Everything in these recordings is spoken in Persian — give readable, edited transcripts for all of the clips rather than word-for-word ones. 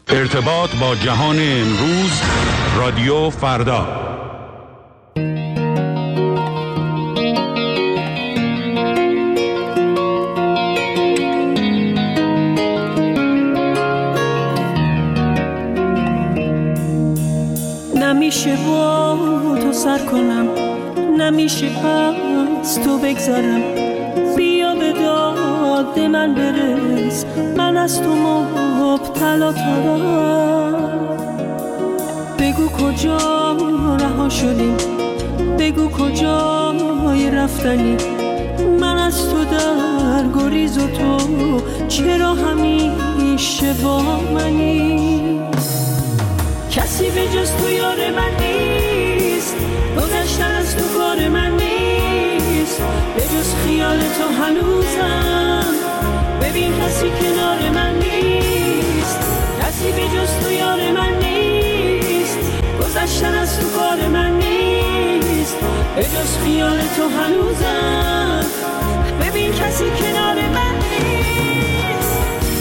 ارتباط با جهان امروز، رادیو فردا. نمیشه با تو سر کنم، نمیشه از تو بگذرم، بیا به داد من برس، من از تو مبتلا ترم. بگو کجا رها شدیم، بگو کجای رفتنی، من از تو در گریز و تو چرا همیشه با منی؟ کسی به جز تو یار من نیست، گذشتن از تو کار من نیست، به جز خیال تو هنوزم ببین کسی کنار من نیست، کسی به جز تو یار من نیست، گذشتن از تو کار من نیست، به جز خیال تو هنوزم ببین کسی کنار من نیست.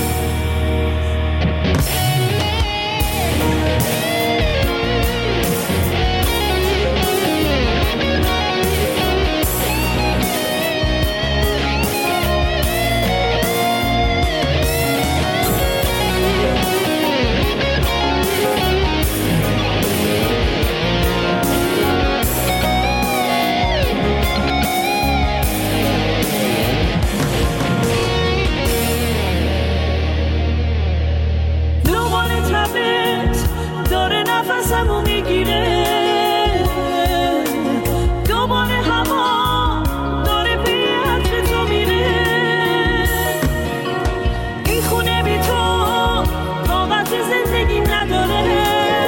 نفسمو میگیره، دوباره هوا داره به عطر تو میره، این خونه بی تو طاقت زندگی نداره،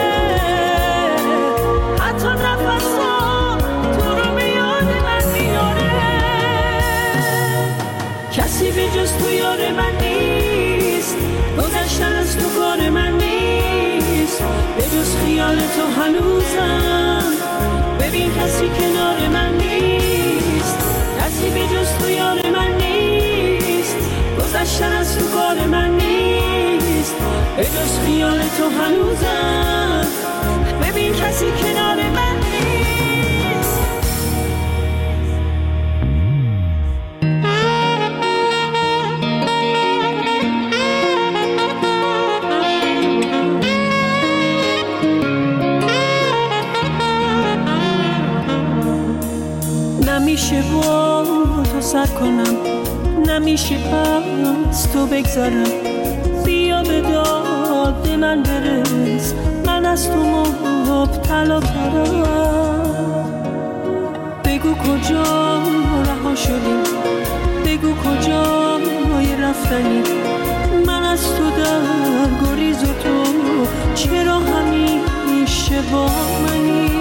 حتی نفسا تو رو به یاد من میاره، کسی به جز تو یار من نیست، گذشتن از تو کار من نیست، به جز خیال تو هنوزم ببین کسی کنار من نیست، کسی به جز تو یار من نیست، گذشتن از تو کار من نیست، به جز خیال تو هنوزم ببین کسی کنار من نیست. نمیشه با تو سر کنم، نمیشه از تو بگذرم، بیا به داد من برس، من از تو مبتلا ترم. بگو کجا رها شدیم، بگو کجای رفتنی، من از تو در گریز و تو چرا همیشه با منی؟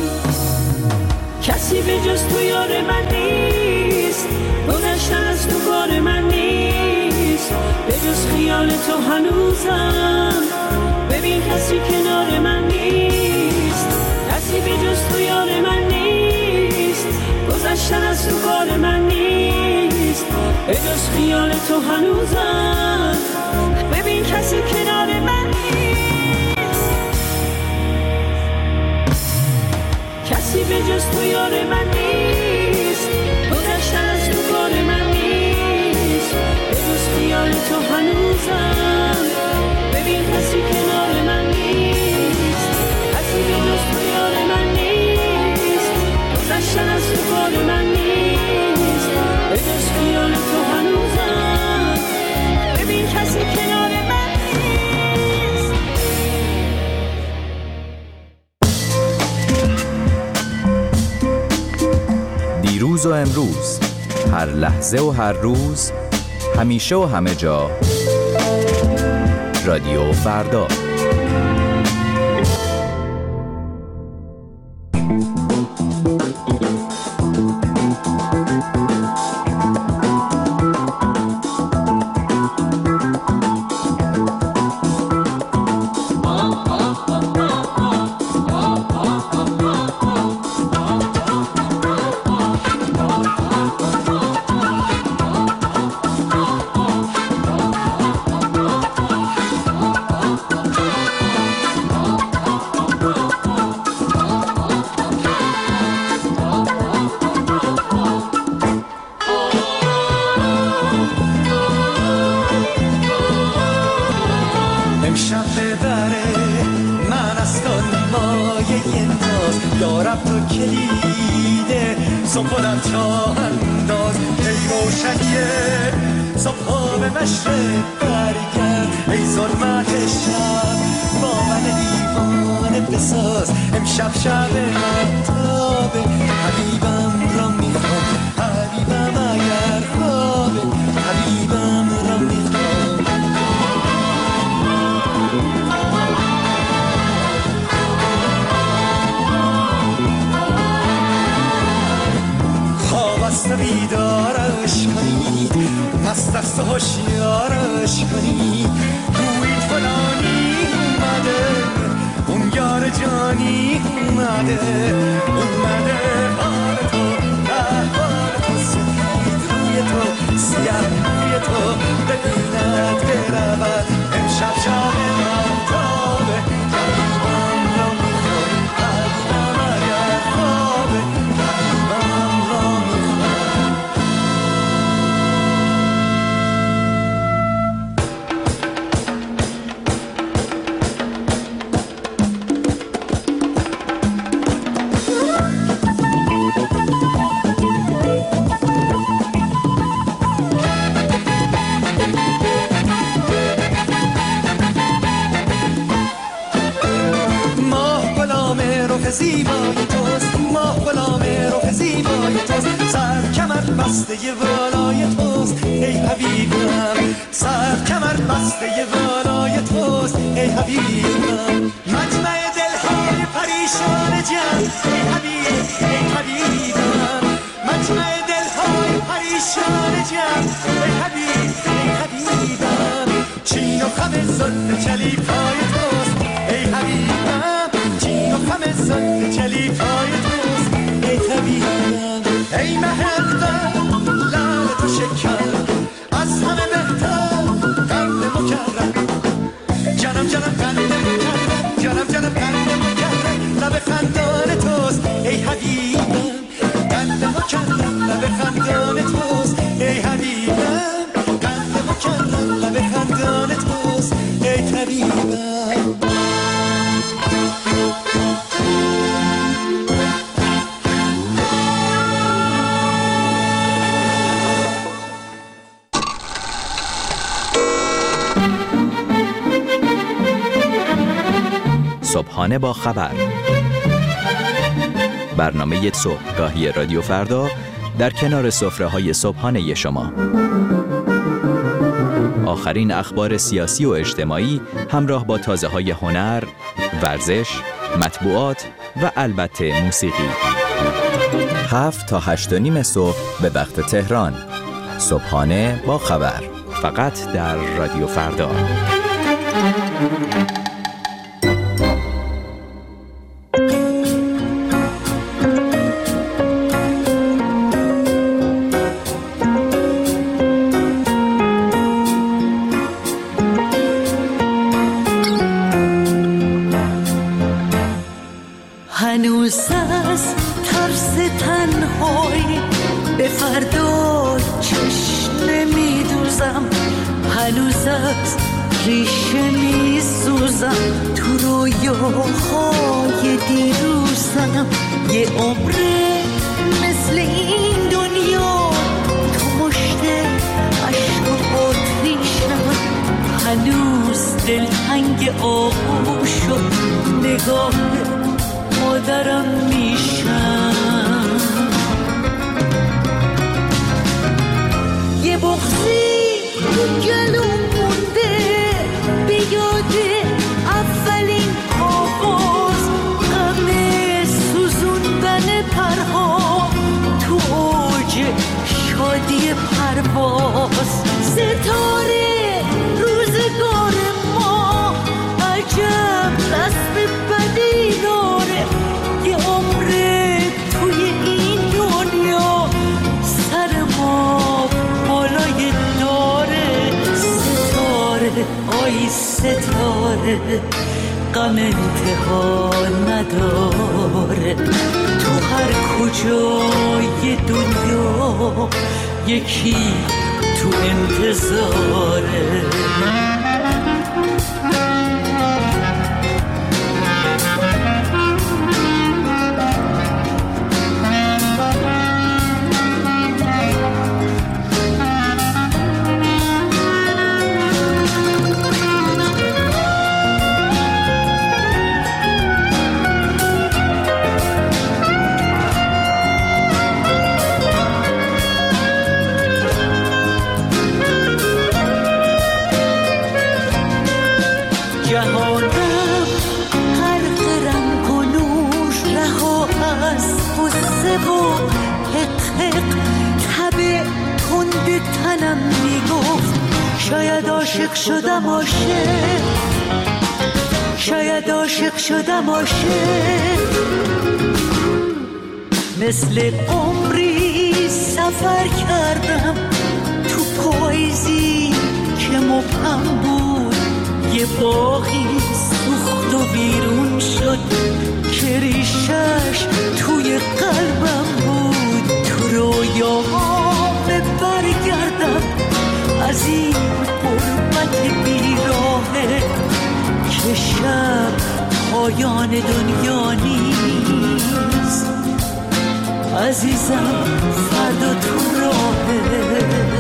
کسی به جز تو یار من نیست، گذشتن از تو کار من نیست، به جز خیال تو هنوزم ببین کسی کنار من نیست، کسی به جز تو یار من نیست، گذشتن از تو کار من نیست، به جز خیال تو هنوزم ببین کسی کنار من نیست، کسی به جز تو یار من نیست، گذشتن از تو کار من نیست، به جز خیال تو هنوزم ببین کسی کنار من نیست، کسی به جز تو یار من نیست، گذشتن از تو کار من نیست، به جز خیال تو هنوزم ببین کسی کنار من نیست. دیروز و امروز، هر لحظه و هر روز، همیشه و همه جا، رادیو فردا. انداز یارب تو کلیده صبح در چاه انداز ای روشنیه صبح به مشرق برگرد ای ظلمت شب با من دیوانه بساز امشب شب مهتابه حبیبم را میخوام حبیبم اگر خوابه حبیبم را میخوام خواب است بیدارش کنید مست است هوشیارش کنید گویید فلانی اومده اون یار جانی اومده حال تو حال تو سفید روی تو سیاه روی تو ببیند برود امشب شب مهتابه حبیبم را میخوام حبیبم اگر خوابه حبیبم را میخوام زیبای توست ماه غلام رخ زیبای توست سر کمر بسته والای توست ای حبیبم سر کمر بسته والای توست ای حبیبم مجمع دلهای پریشان جان ای حبیبم مجمع دلهای پریشان جان ای حبیبم چین و خم زلف چلیپای توست ای حبیبم چین و خم زلف چلیپای توست ای حبیبم ای مهربان لعل تو شکر از همه بهتر قند مکرم جانم قند مکرم جانم قند مکرم لب خندان توست ای حبیبم قند مکرم لب خندان توست ای حبیبم قند مکرم لب خندان توست ای حبیبم صبحانه با خبر، برنامه صبحگاهی رادیو فردا در کنار سفره‌های صبحانه شما. آخرین اخبار سیاسی و اجتماعی همراه با تازه‌های هنر، ورزش، مطبوعات و البته موسیقی. 7 تا 8:30 صبح به وقت تهران. صبحانه با خبر، فقط در رادیو فردا. هنوز از ترس تنهایی به فردا چشم نمیدوزم، هنوز از ریشه میسوزم، تو رویاهای دیروزم. یه عمره مثل این دنیا تو مشت عشق و آتیشم، هنوز دلتنگ آغوش و نگاه مادرم میشم. یه بغضی تو گلوم مونده به یاد اولین آغاز، غم سوزوندن پرها تو اوج شادی پرواز. ستاره روزگار ما عجب رسم بدی داره، یه عمره توی این دنیا سر ما بالای داره. ستاره آی ستاره غم انتها نداره، تو هر کجای دنیا یکی تو انتظاره. جهانم غرق رنگ و نور، رها از غصه و حق تب تند تنم میگفت شاید عاشق شدم عاشق، شاید عاشق شدم عاشق. مثل عمری سفر کردم تو پاییزی که مبهم بود، یه باغی سوخت و بیرون شد که ریشش توی قلبم بود. تو رویاها برگردم از این غربت بیراهه که شب پایان دنیا نیست. عزیزم فردا تو راهه،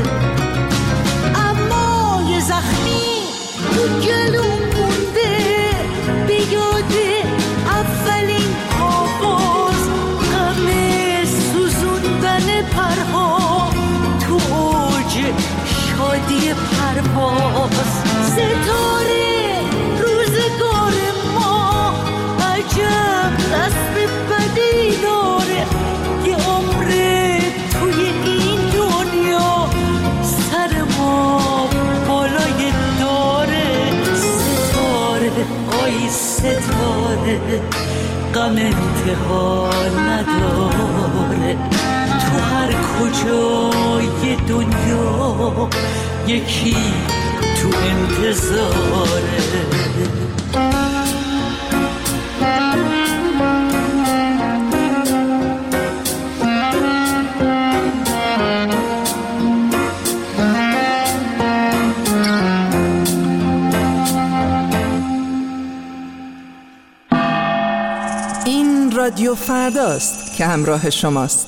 اما یه زخمی تو جلوم مونده، بیاده اولین آواز، غم سوزوندن پرها تو اوج شادی پرواز. ستاره روزگار ما عجب دست بدی داره، یه عمره توی این دنیا سر ما بالای داره. ستاره آی ستاره غم انتها نداره، تو هر کجای دنیا یکی تو انتظاره. این رادیو فرداست که همراه شماست.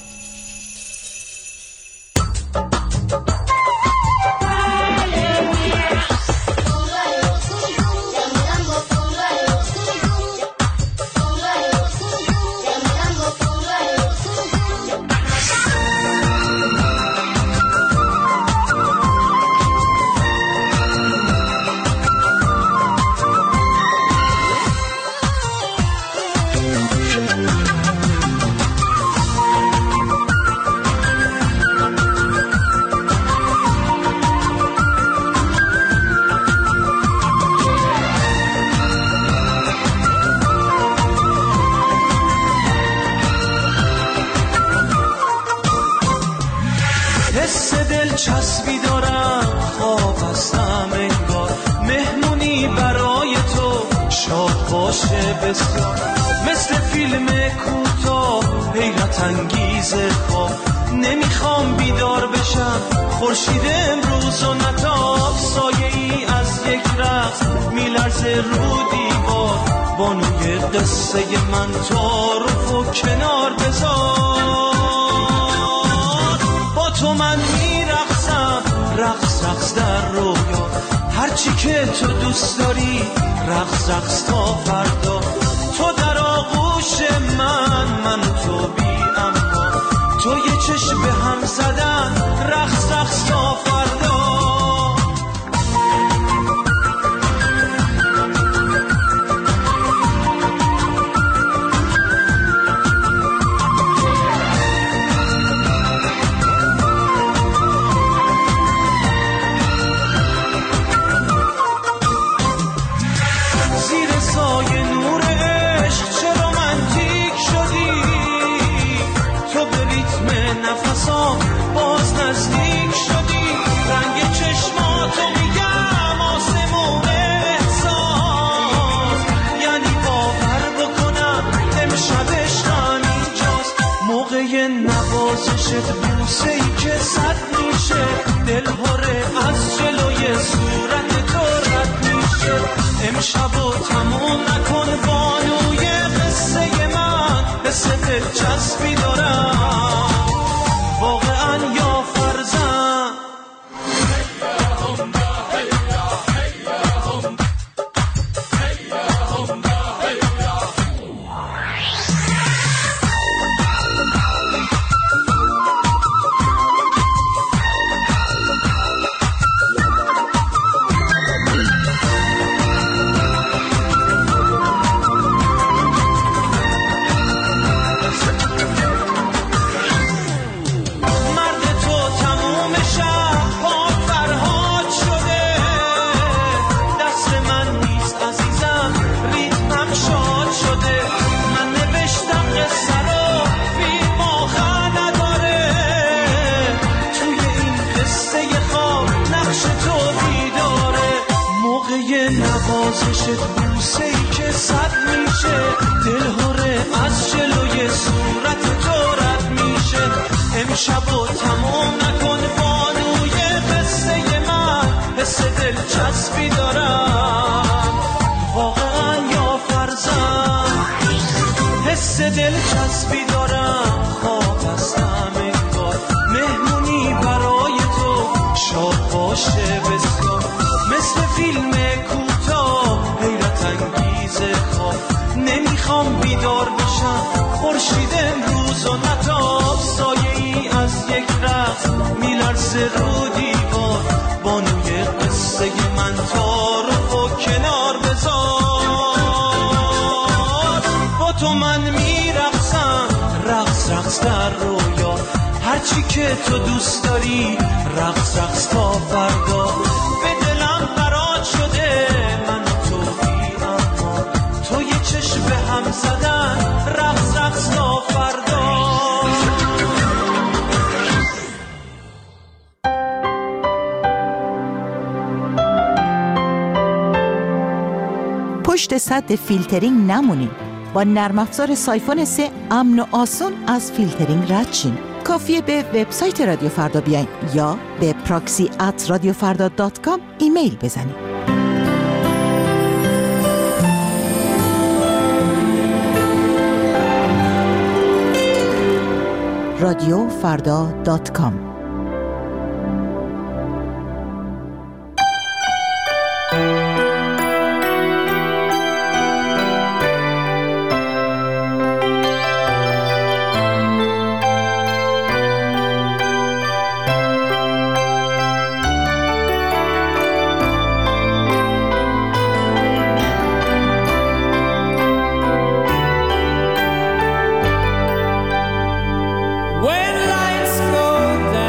چسبی دارم خواب هستم انگار، مهمونی برای تو شاد باشه بسیار. مثل فیلم کوتاه حیرت انگیز خواب، نمیخوام بیدار بشم خورشید امروز و نتاب. سایه ای از یک رقص میلرزه رو دیوار، بانوی قصه من تعارف و کنار بذار. با تو من میرقصم رقص رقص در رویا، هرچی که تو دوست داری رقص رقص تا فردا. تو در آغوش من تو بی اما، تو یه چشم به هم زدن رقص رقص تا فردا. باز نزدیک شدی، رنگ چشماتو میگم آسمون احساس، یعنی باور بکنم امشب عشقم اینجاست. موقع نوازشت بوسه ای که صد میشه، دلهاره از جلوی صورت تو رد میشه. امشبو تموم نکن بانوی قصه من، حس دلچسبی دارم واقعا یا فرزن. موقع نوازشت بوسه‌ای که صد میشه، دلهوره از جلوی صورت تو رد میشه. امشب و تمام نکن بانوی قصه من، حس دلچسبی دارم واقعا یا فرزم، حس دلچسبی دارم. خواب هستم انگار مهمونی برای تو، شاد باشه بسیار مثل فیلم کوتاه، حیرت انگیزه خواب نمیخوام بیدار بشم. خورشید امروز و نتاب سایه ای از یک رقص میلرزه رو دیوار، بانوی قصه من تعارف و کنار بذار. با تو من میرقصم رقص رقص در رویا، هرچی که تو دوست داری رقص رقص تا فردا. به دلم قرار شده من و تو بی اما، تو یه چشم به هم زدن رقص رقص تا فردا. پشت سد فیلترینگ نمونین. با نرم افزار سایفون 3 امن و آسون از فیلترینگ رد شین. کافیه به وبسایت رادیو فردا بیاین یا به proxy@radiofarda.com ایمیل بزنید. radiofarda.com. When lights go down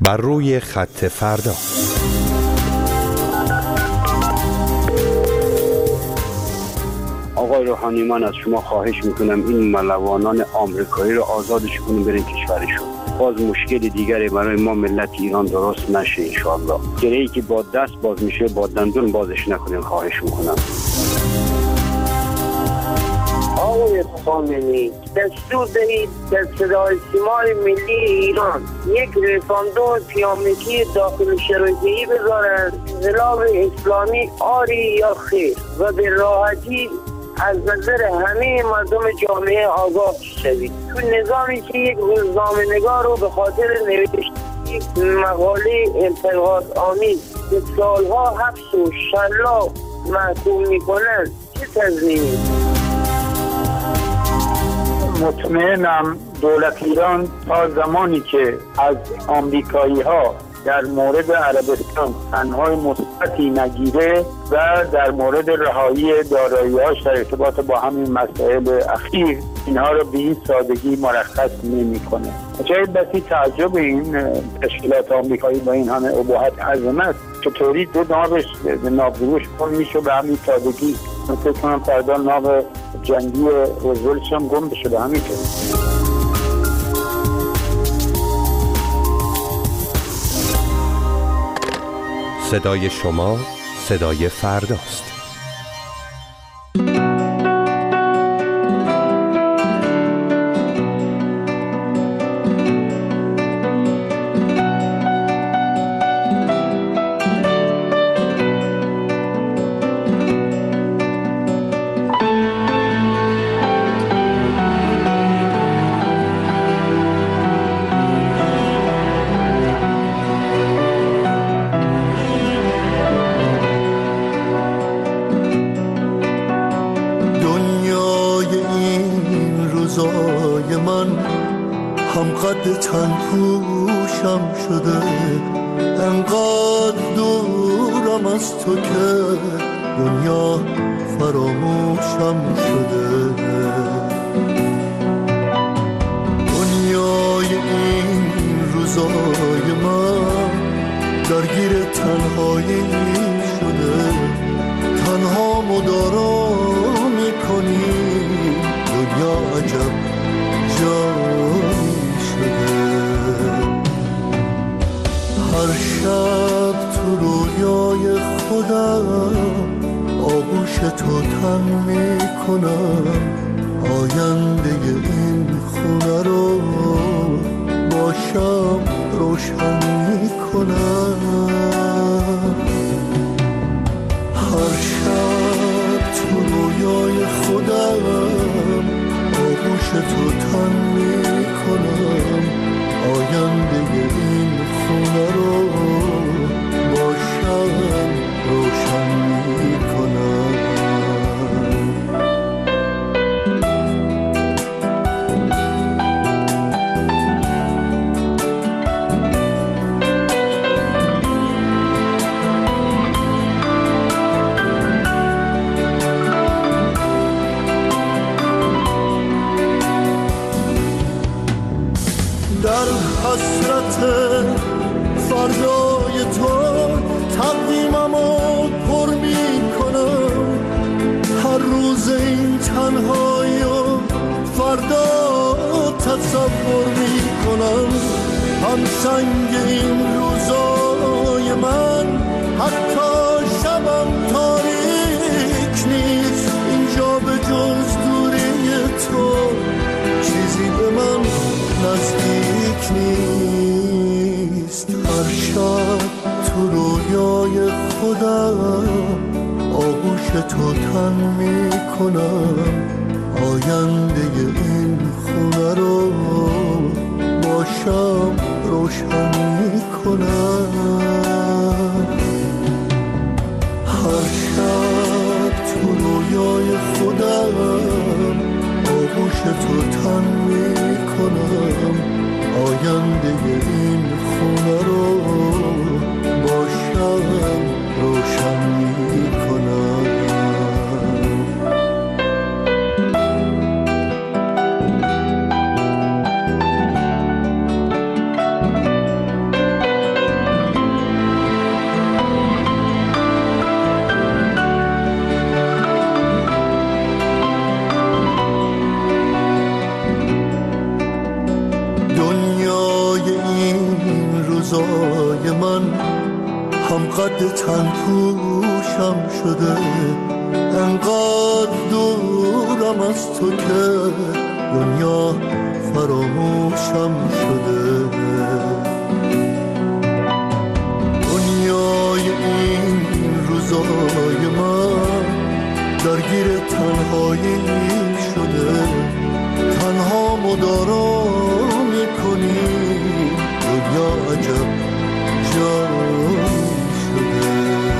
بر روی خط فردا. آقای روحانی، من از شما خواهش میکنم این ملوانان آمریکایی رو آزادش کنیم برین کشورشون. باز مشکل دیگری برای ما ملت ایران درست نشه انشاءالله. گره‌ای که با دست باز میشه با دندون بازش نکنیم، خواهش میکنم. آقای خامنه‌ای، دستور دهید در صدای سیمای ملی ایران یک رفراندوم پیامگی داخل شرایطی بذارند انقلاب اسلامی آری یا خیر و به راحتی از نظر همه مردم جامعه آگاه شوید. تو نظامی که یک روزنامه‌نگار رو به خاطر نوشت یک مقاله انتقاد آمیز به سالها حبس و شلاق محکوم میکنند، چه تضمینی؟ مطمئنم دولت ایران تا زمانی که از آمریکایی ها در مورد عربستان تنهای مثبتی نگیره و در مورد رهایی دارایی‌هاش در ارتباط با همین مسائل اخیر اینها رو به این سادگی مرخص نمی‌کنه. جای بسی تعجب این تشکیلات آمریکایی با این همه اباحت عظمت چطوری دو نابش نابروش کن میشه به همین سادگی. من فکر کنم فردا ناب جنگی روزولتش هم گم بشه به همین طور. صدای شما صدای فرداست. همقدر چند پوشم شده، انقدر دورم از تو که دنیا فراموشم شده. دنیای این روزای من درگیر تنهایی شده، تنها مدارا میکنی دنیا عجب جایی شده. هر شب تو رویای خودم آغوش تو تن میکنم، آینده این خونه رو با شب روشن میکنم. هر شب تو رویای خودم آغوش تو تن میکنم، آینده این خونه رو با شب روشن میکنم. حسرت فردای تو تقویممو پر میکنم، هر روز این تنهایی و فردا تصور میکنم. هم سنگ این روزای من حتی شبم تاریک نیست، اینجا به جز دوری تو چیزی به من نزدیک نیست. هر شب تو رویای خودم آغوش تو تن میکنم، آینده این خونه رو با شب روشن میکنم. هر شب تو رویای خودم آغوش تو تن میکنم، آینده این خونه رو با شب روشن میکنم. تن پوشم شده، انقدر دورم از تو که دنیا فراموشم شده. دنیای این روزای من درگیر تنهایی شده، تنها مدارا میکنی، دنیا عجب جایی شده.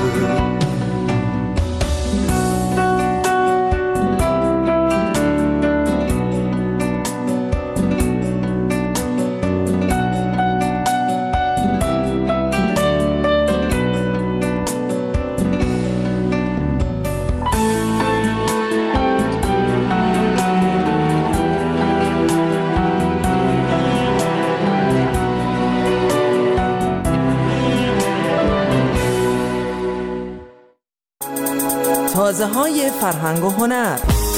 تازه‌های فرهنگ و هنر.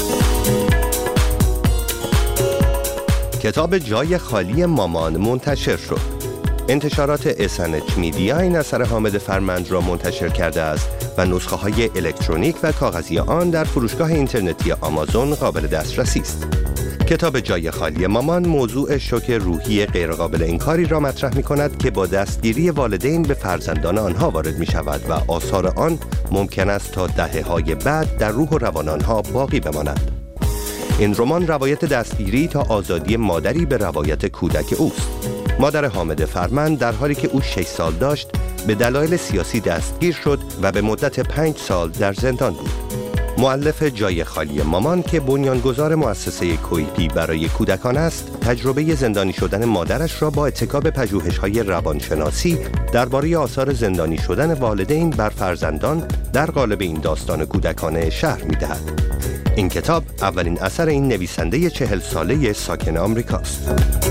کتاب جای خالی مامان منتشر شد. انتشارات SNH میدیا این اثر حامد فرمند را منتشر کرده است و نسخه های الکترونیک و کاغذی آن در فروشگاه اینترنتی آمازون قابل دسترسی است. کتاب جای خالی مامان موضوع شوک روحی غیرقابل انکاری را مطرح می کند که با دستگیری والدین به فرزندان آنها وارد می شود و آثار آن ممکن است تا دهه‌های بعد در روح و روان آنها باقی بماند. این رمان روایت دستگیری تا آزادی مادری به روایت کودک اوست. مادر حامد فرمند در حالی که او 6 سال داشت به دلایل سیاسی دستگیر شد و به مدت 5 سال در زندان بود. مؤلف جای خالی مامان که بنیانگذار مؤسسه کویپی برای کودکان است، تجربه زندانی شدن مادرش را با اتکا به پژوهش‌های روانشناسی درباره آثار زندانی شدن والدین بر فرزندان در قالب این داستان کودکانه شرح می‌دهد. این کتاب اولین اثر این نویسنده 40 ساله ساکن آمریکاست.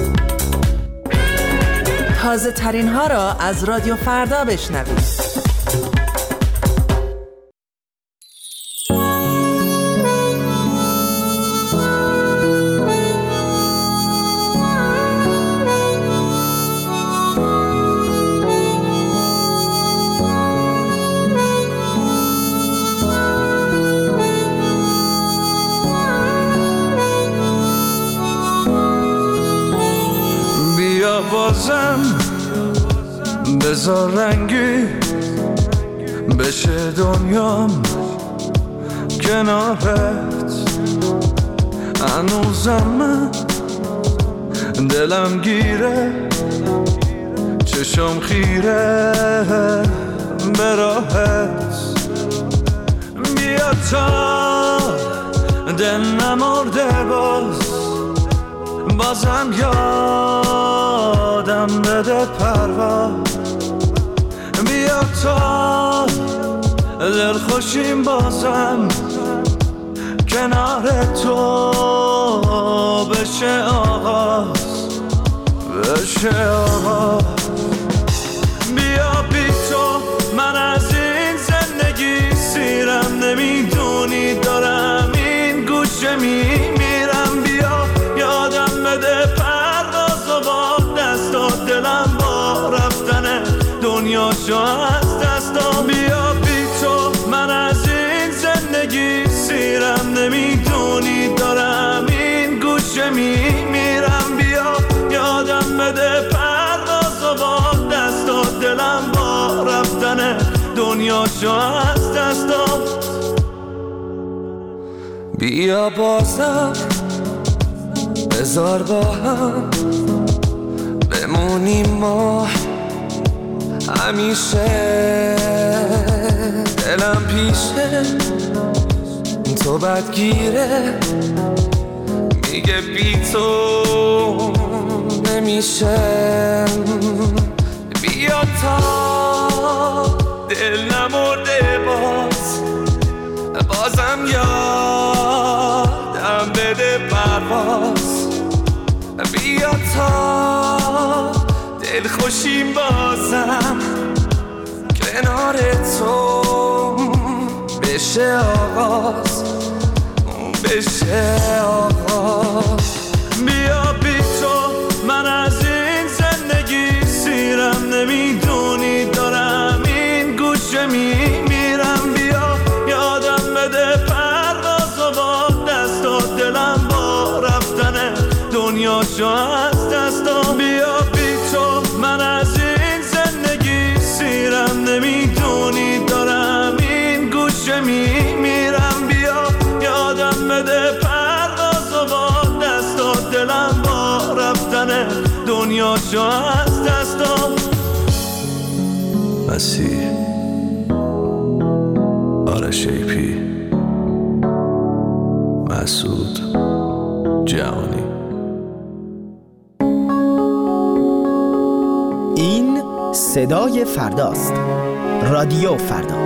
تازه ترین ها را از رادیو فردا بشنوید. بازم بذار رنگی بشه دنیام کنارت، هنوزم من دلم گیره، چشم خیره به راحت. بیا تا دل نمرده بازم یادم بده پرواز. بیا تا دل خوشیم بازم کنار تو بشه آغاز، بشه آغاز. بیا بی تو من از این زندگی سیرم، نمیدونی دارم این گوشه میمیرم. بیا یادم بده پرواز و با دستات، دلم با رفتن دنیا شو از دستام. بیا بی تو من از این زندگی سیرم، نمیدونی دارم این گوشه میمیرم. بیا یادم بده پرواز و با دستات، دلم با رفتن دنیا شو از دستام. بیا بازم بذار با هم بمونیم ما همیشه، دلم پیشه تو بدگیره، میگه بی تو نمیشه. بیا تا دل نمرده بازم یادم بده پرواز. بیا تا دل خوشیم بازم کنار تو بشه آغاز، بشه آغاز. بیا بی تو من از این زندگی سیرم، نمیدونی دارم این گوشه دنیاشو از دست داد. بیا بی تو من از این زندگی سیرم، نمیدونی دارم این گوشه میمیرم. بیا یادم بده پرواز و با دست دلم با رفتن دنیاشو از دست داد. مسیح آرش ایپی مسعود جهانی. این صدای فرداست. رادیو فردا.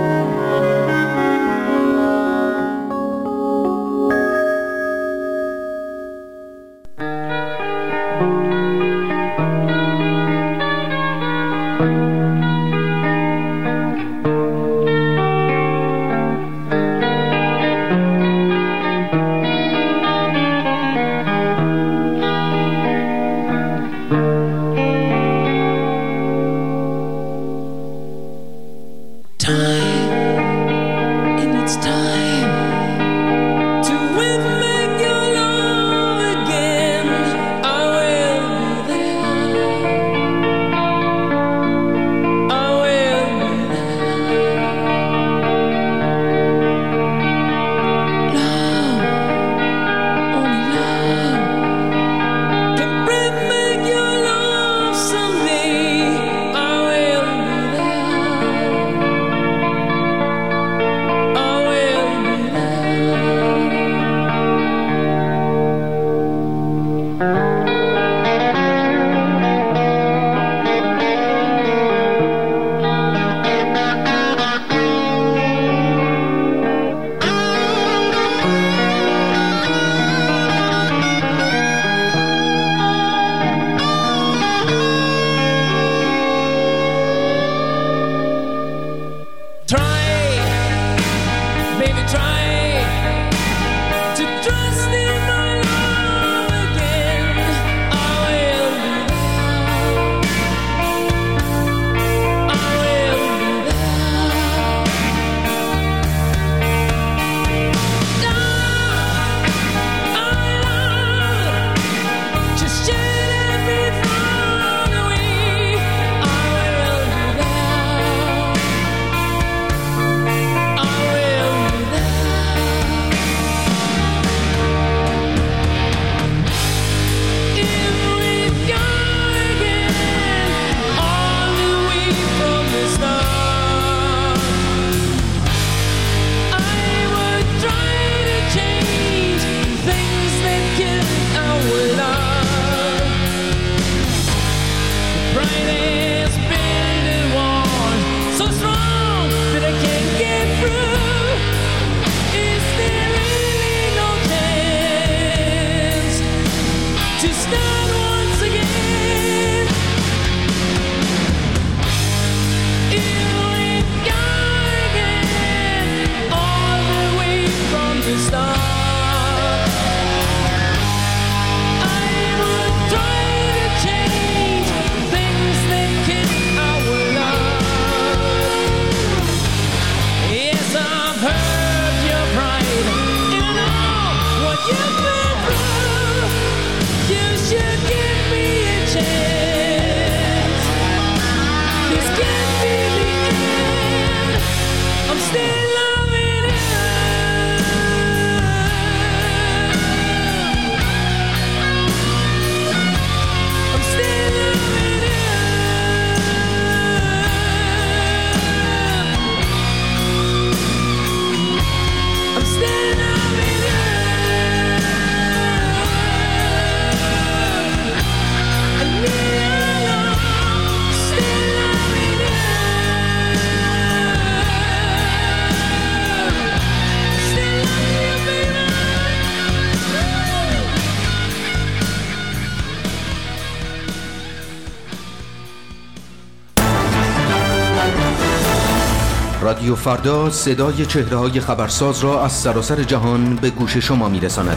رادیو فردا صدای چهره‌های خبرساز را از سراسر جهان به گوش شما می‌رساند.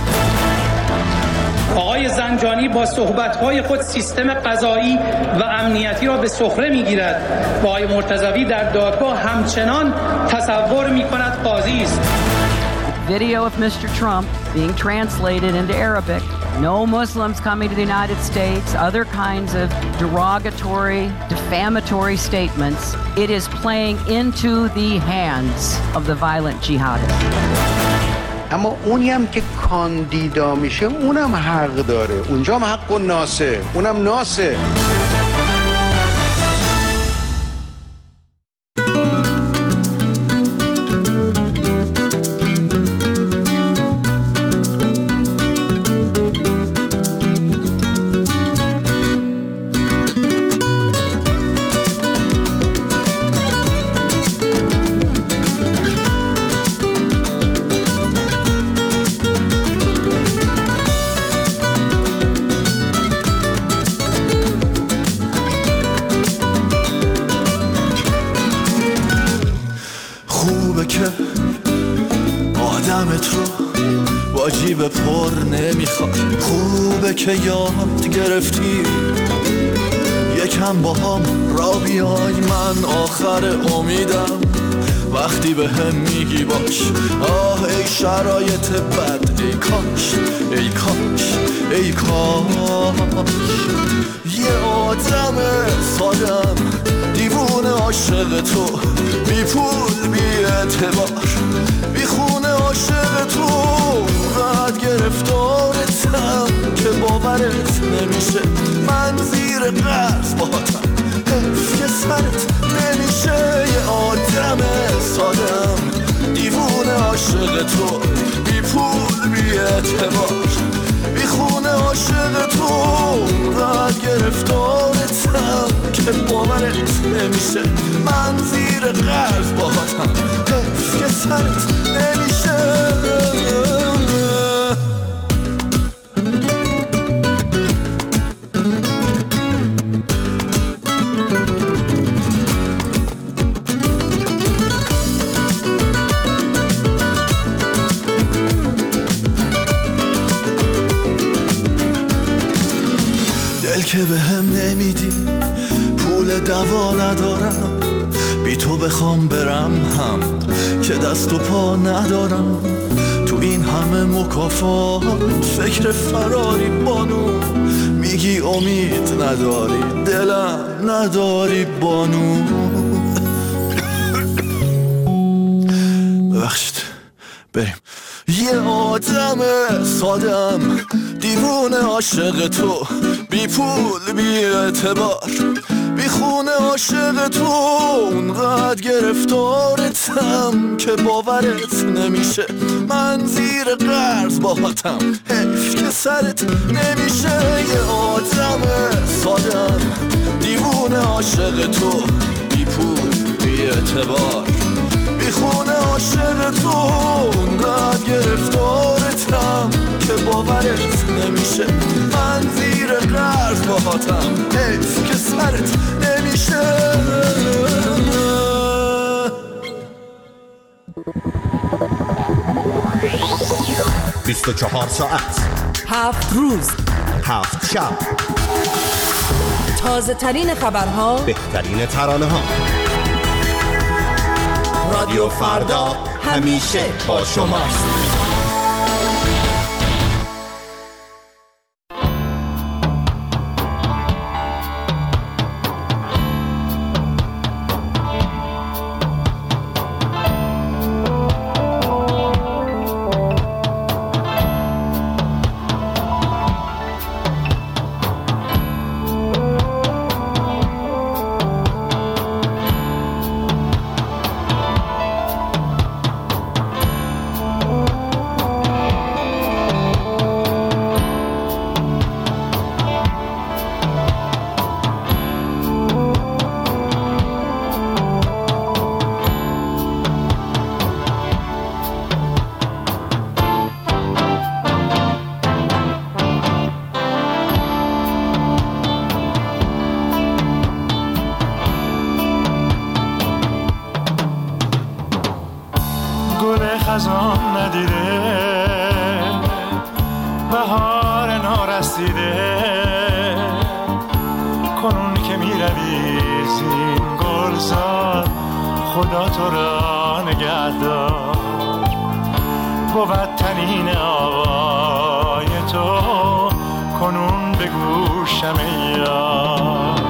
آقای زنجانی با صحبت‌های خود سیستم قضایی و امنیتی را به سخره می‌گیرد و آقای مرتضوی در دادگاه همچنان تصور می‌کند قاضی است. video of Mr. Trump being translated into Arabic. No Muslims coming to the United States, other kinds of derogatory, defamatory statements. It is playing into the hands of the violent jihadists. اما اونی هم که کاندیدا میشه اونم حق داره، اونجا هم حق و ناسه، اونم ناسه. واجیب پر نمیخواد، خوبه که یاد گرفتی یکم با هم را بیای. من آخر امیدم وقتی به هم میگی باش. آه ای شرایط بد، ای کاش ای کاش ای کاش یه آدم سادم دیوونه عاشق تو، بی پول بی اعتبار بی خونه عاشق تو، قد گرفتارتم که باورت نمیشه. من زیر قرض باهاتم حیف که سرت نمیشه. یه آدم سادم دیوونه عاشق تو، بی پول بی اعتبار بی خونه عاشق تو، قد گرفتارتم که باورت نمیشه. من زیر قرض باهاتم حیف که سرت نمیشه. 'دل که به هم نمیدی، پول دوا ندارم، بی تو بخوام برم هم که دست و پا ندارم. تو این همه مکافات فکر فراری بانو، میگی امید نداری، دلم نداری بانو. ببخشید بریم. یه آدم سادم دیوونه عاشق تو، بی پول بی اعتبار بی خونه عاشق تو، اونقدر گرفتارتم که باورت نمیشه. من زیر قرض باهاتم حیف که سرت نمیشه. یه آدم سادم دیوونه عاشق تو، بی پول بی اعتبار بی خونه عاشق تو، اونقدر گرفتارتم که باورت نمیشه. من زیر قرض باهاتم حیف که سرت نمیشه. 24 ساعت 7 روز 7 شب، تازه ترین خبرها، بهترین ترانه ها. رادیو فردا همیشه با شماست. خزان ندیده، بهار نارسیده، کنون که می روی زین گلزار، خدا تو را نگه دار. بود تنین آوای تو کنون به گوشم یار.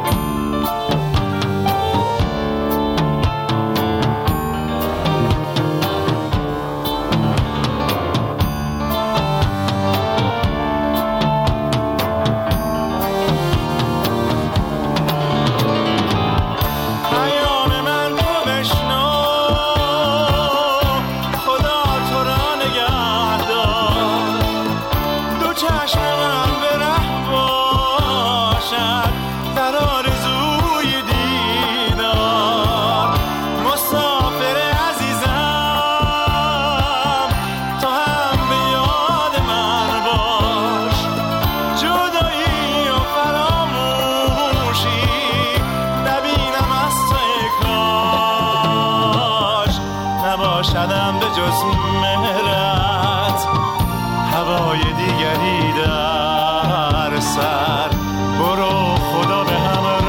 نباشدم به جز مهرت هوای دیگری در سر. برو خدا به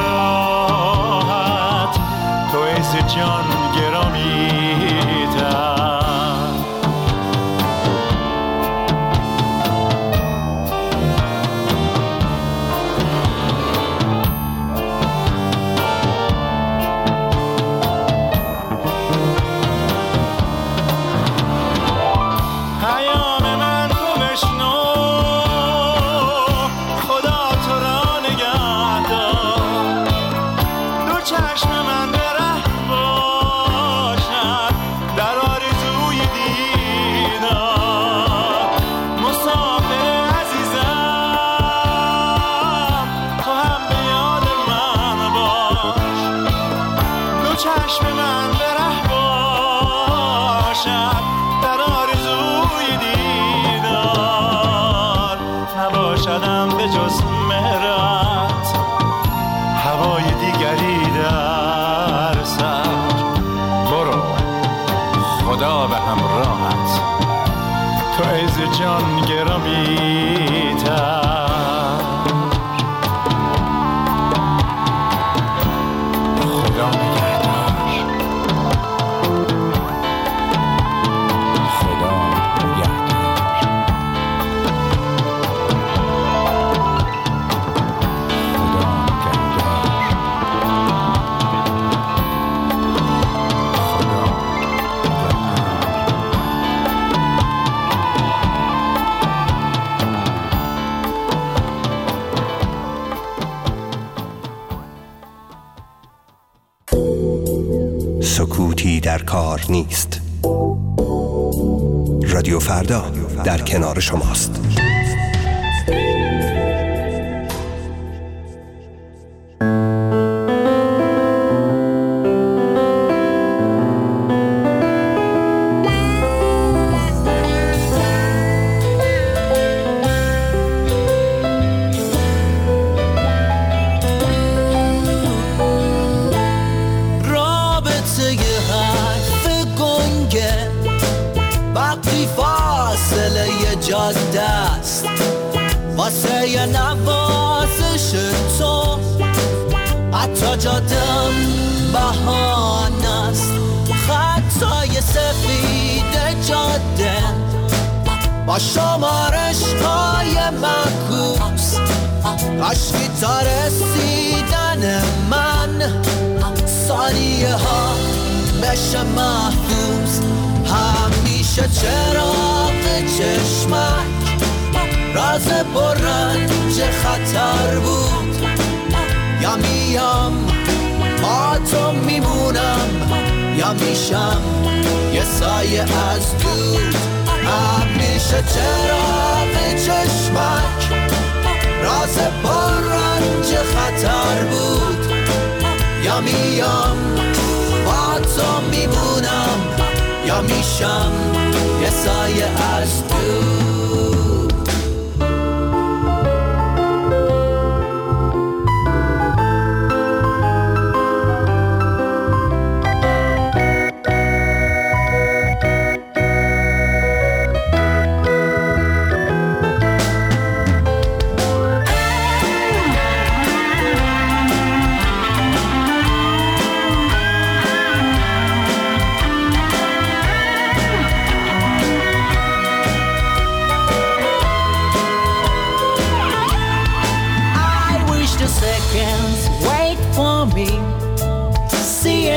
همراهت تو عز جان گرامی تر. نباشدم به جز مهرت هوای دیگری در سر. برو خدا به همراهت تو عز جان گرامی تر. خدا نگهدار. خدا سکوتی در کار نیست. رادیو فردا در کنار شماست. واسه نوازش تو حتی جادم بهانه است. خطای سفید جاده با شمارش‌های معکوس کاشکی تا رسیدن من ثانیه ها بشه محفوظ. همیشه چراغ چشمک راز برنج خطر بود. یا میام با تو میمونم یا میشم یه سایه از دود. همیشه چراغ چشمک راز برنج خطر بود. یا میام با تو میمونم یا میشم یه سایه از دود.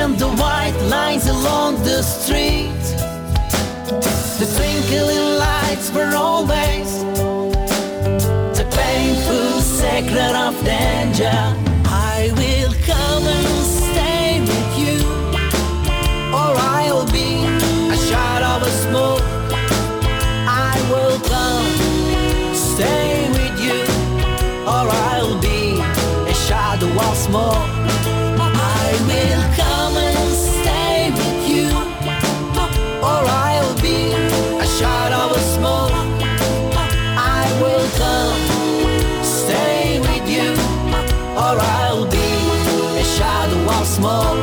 and the white lines along the street. The twinkling lights were always the painful secret of danger. I will come and stay with you, or I'll be a shadow of smoke. I will come, stay with you, or I'll be a shadow of smoke. I will come and stay with you, or I'll be a shadow of smoke. I will come, stay with you, or I'll be a shadow of smoke.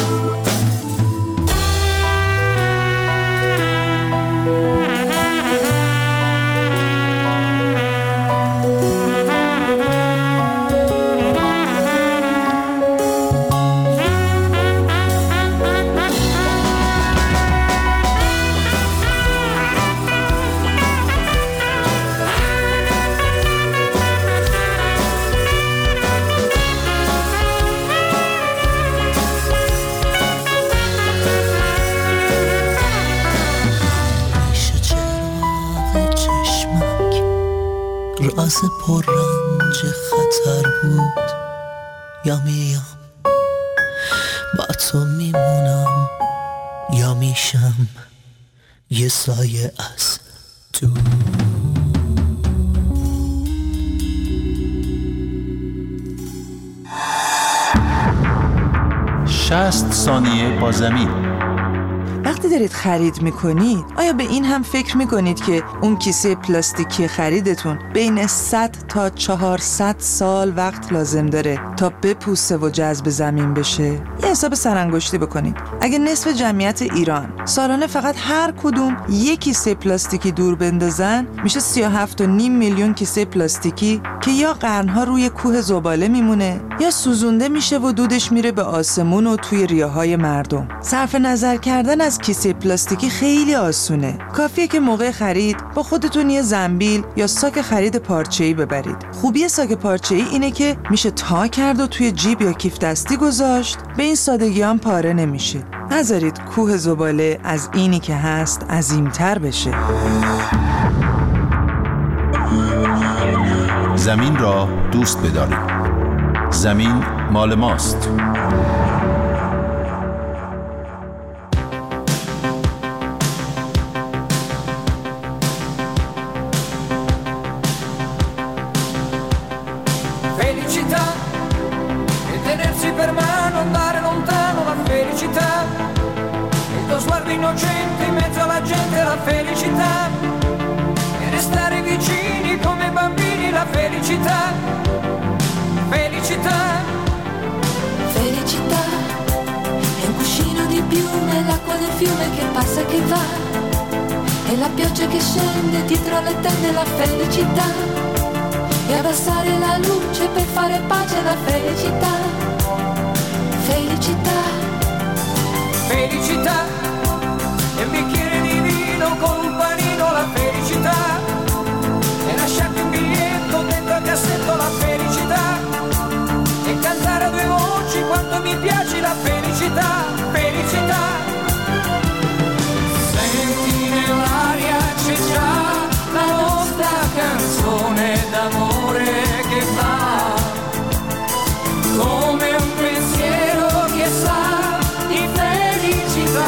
راز پررنج خطر بود، یا میام با تو میمونم، یا میشم یه سایه از تو. 60 ثانیه با زمین. وقتی دارید خرید میکنید آیا به این هم فکر میکنید که اون کیسه پلاستیکی خریدتون بین 100 تا 400 سال وقت لازم داره تا بپوسه و جذب زمین بشه؟ یه حساب سرانگشتی بکنید. اگه نصف جمعیت ایران سالانه فقط هر کدوم یک کیسه پلاستیکی دور بندازن، میشه 37.5 میلیون کیسه پلاستیکی که یا قرنها روی کوه زباله میمونه یا سوزونده میشه و دودش میره به آسمون و توی ریه‌های مردم. صرف نظر کردن از کیسه پلاستیکی خیلی آسونه. کافیه که موقع خرید با خودتون یه زنبیل یا ساک خرید پارچه‌ای ببرید. خوبی ساک پارچه‌ای اینه که میشه تا کرد و توی جیب یا کیف دستی گذاشت، به این سادگی هم پاره نمیشه. نذارید کوه زباله از اینی که هست عظیم‌تر بشه. زمین را دوست بدارید. زمین مال ماست. Felicità e tenersi per mano, andare lontano, la felicità, il tuo sguardo innocente in mezzo alla gente, la felicità, e restare vicini come bambini, la felicità, felicità, Felicità è un cuscino di piume, l'acqua del fiume che passa e che va, e la pioggia che scende dietro le tende, la felicità, e abbassare la luce per fare pace, la felicità, felicità, felicità, e un bicchiere di vino con un panino, la felicità, e lasciarti un biglietto dentro al cassetto, la felicità, e cantare a due voci quanto mi piaci, la felicità, felicità. Senti nell'aria c'è già la nostra canzone d'amore che va come un pensiero che sa di felicità.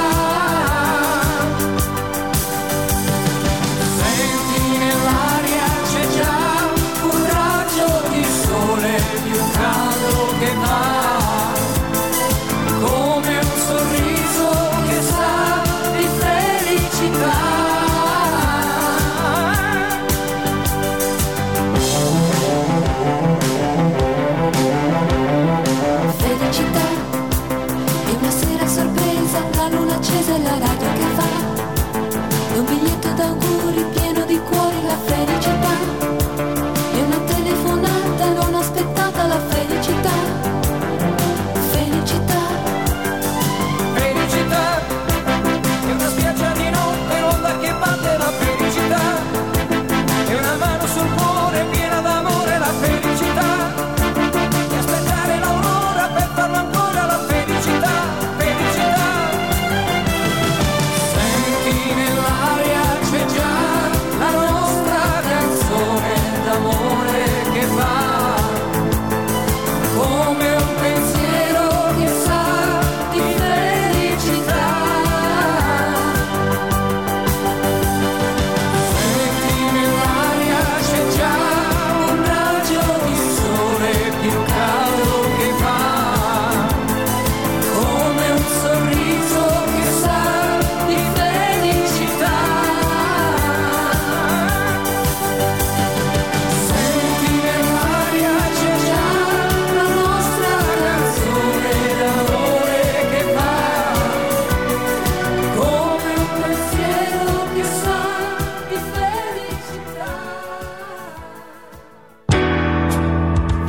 Senti nell'aria c'è già un raggio di sole più caldo che va come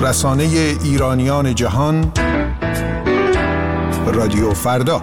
رسانه ایرانیان جهان، رادیو فردا.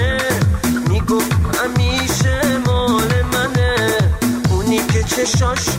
چشاش